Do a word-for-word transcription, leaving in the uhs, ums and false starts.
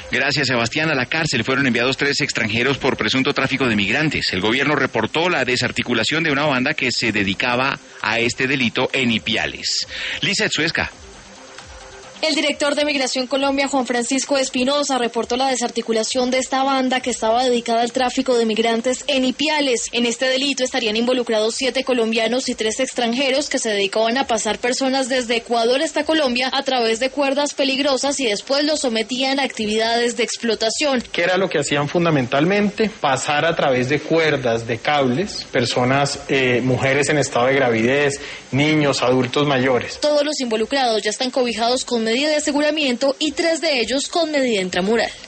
Gracias, Sebastián. A la cárcel fueron enviados tres extranjeros por presunto tráfico de migrantes. El gobierno reportó la desarticulación de una banda que se dedicaba a este delito en Ipiales. Lizeth Suezca. El director de Migración Colombia, Juan Francisco Espinosa, reportó la desarticulación de esta banda que estaba dedicada al tráfico de migrantes en Ipiales. En este delito estarían involucrados siete colombianos y tres extranjeros que se dedicaban a pasar personas desde Ecuador hasta Colombia a través de cuerdas peligrosas y después los sometían a actividades de explotación. ¿Qué era lo que hacían fundamentalmente? Pasar a través de cuerdas, de cables, personas, eh, mujeres en estado de gravidez, niños, adultos mayores. Todos los involucrados ya están cobijados con medida de aseguramiento y tres de ellos con medida intramural.